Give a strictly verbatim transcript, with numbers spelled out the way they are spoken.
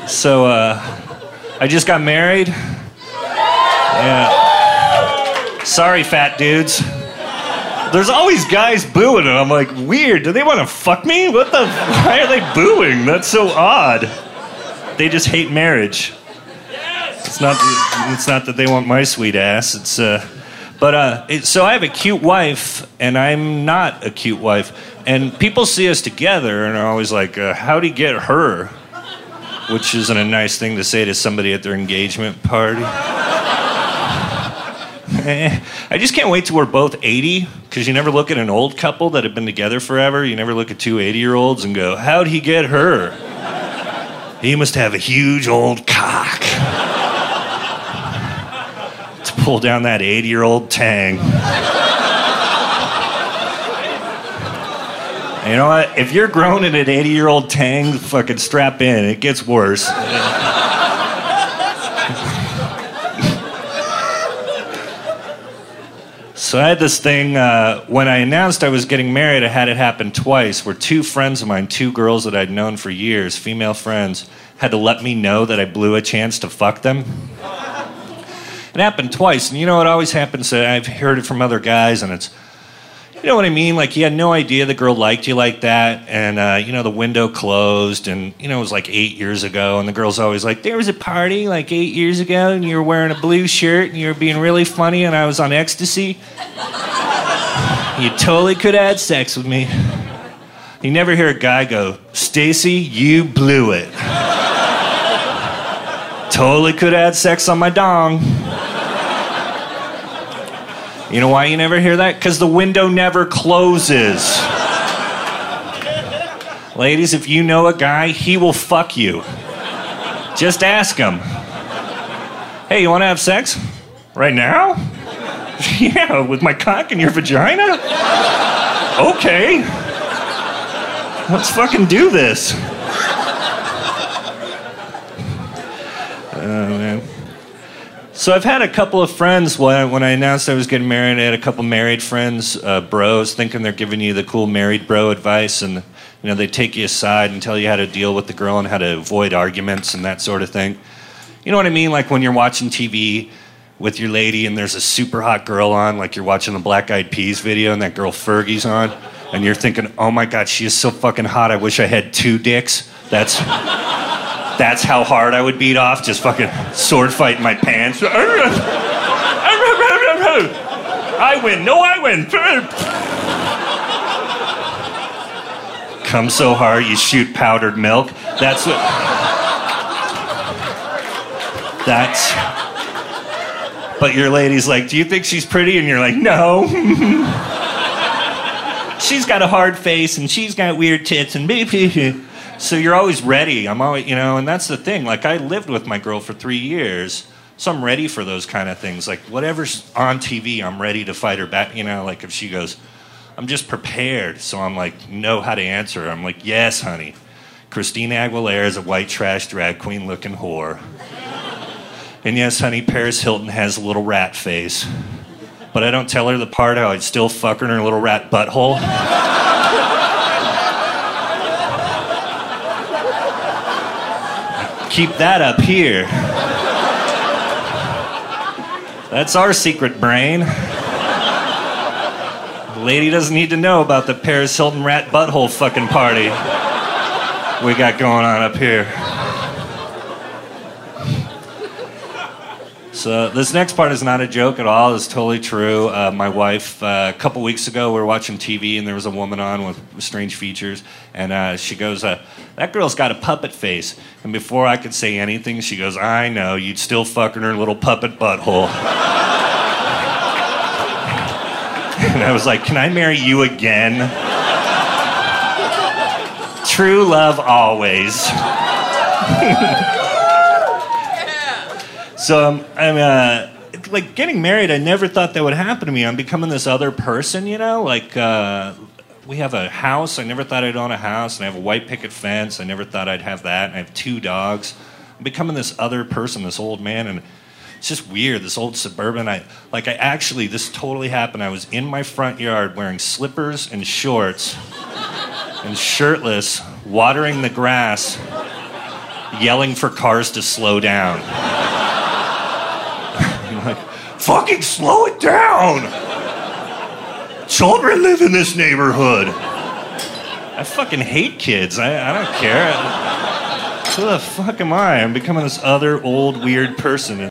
So, uh, I just got married. Yeah. Sorry, fat dudes. There's always guys booing, and I'm like, weird. Do they want to fuck me? What the? Why are they booing? That's so odd. They just hate marriage. It's not. It's not that they want my sweet ass. It's. Uh, but uh, it, so I have a cute wife, and I'm not a cute wife. And people see us together, and are always like, uh, "How'd he get her?" Which isn't a nice thing to say to somebody at their engagement party. I just can't wait till we're both eighty, because you never look at an old couple that have been together forever. You never look at two eighty-year-olds and go, how'd he get her? He must have a huge old cock to pull down that eighty-year-old tang. You know what? If you're groaning at eighty-year-old tang, fucking strap in. It gets worse. So I had this thing, uh, when I announced I was getting married, I had it happen twice, where two friends of mine, two girls that I'd known for years, female friends, had to let me know that I blew a chance to fuck them. It happened twice, and you know, it always happens, uh, I've heard it from other guys, and it's, you know what I mean? Like, you had no idea the girl liked you like that, and, uh, you know, the window closed, and, you know, it was like eight years ago, and the girl's always like, there was a party like eight years ago, and you were wearing a blue shirt, and you were being really funny, and I was on ecstasy. You totally could have had sex with me. You never hear a guy go, Stacy, you blew it. Totally could have had sex on my dong. You know why you never hear that? Because the window never closes. Ladies, if you know a guy, he will fuck you. Just ask him. Hey, you want to have sex? Right now? Yeah, with my cock in your vagina? Okay. Let's fucking do this. Oh, man. So I've had a couple of friends, when I, when I announced I was getting married, I had a couple married friends, uh, bros, thinking they're giving you the cool married bro advice, and you know, they take you aside and tell you how to deal with the girl and how to avoid arguments and that sort of thing. You know what I mean? Like when you're watching T V with your lady and there's a super hot girl on, like you're watching the Black Eyed Peas video and that girl Fergie's on, and you're thinking, oh my God, she is so fucking hot, I wish I had two dicks. That's... That's how hard I would beat off, just fucking sword fight in my pants. I win, no, I win. Come so hard you shoot powdered milk. That's what... That's... But your lady's like, do you think she's pretty? And you're like, no. She's got a hard face and she's got weird tits and... So you're always ready. I'm always, you know, and that's the thing. Like, I lived with my girl for three years, so I'm ready for those kind of things. Like, whatever's on T V, I'm ready to fight her back. You know, like if she goes, I'm just prepared. So I'm like, know how to answer her. I'm like, yes, honey. Christina Aguilera is a white trash drag queen looking whore. And yes, honey, Paris Hilton has a little rat face. But I don't tell her the part how I'd still fuck her in her little rat butthole. Keep that up here. That's our secret brain. The lady doesn't need to know about the Paris Hilton rat butthole fucking party we got going on up here. So this next part is not a joke at all. It's totally true. Uh, my wife, uh, a couple weeks ago, we were watching T V, and there was a woman on with strange features, and uh, she goes, uh, that girl's got a puppet face. And before I could say anything, she goes, I know, you'd still fuck in her little puppet butthole. And I was like, can I marry you again? True love always. So um, I'm uh, like getting married. I never thought that would happen to me. I'm becoming this other person, you know. Like uh, we have a house. I never thought I'd own a house, and I have a white picket fence. I never thought I'd have that. And I have two dogs. I'm becoming this other person, this old man, and it's just weird. This old suburban. I like. I actually this totally happened. I was in my front yard wearing slippers and shorts and shirtless, watering the grass. yelling for cars to slow down. I'm like, fucking slow it down! Children live in this neighborhood. I fucking hate kids. I, I don't care. Who the fuck am I? I'm becoming this other old weird person.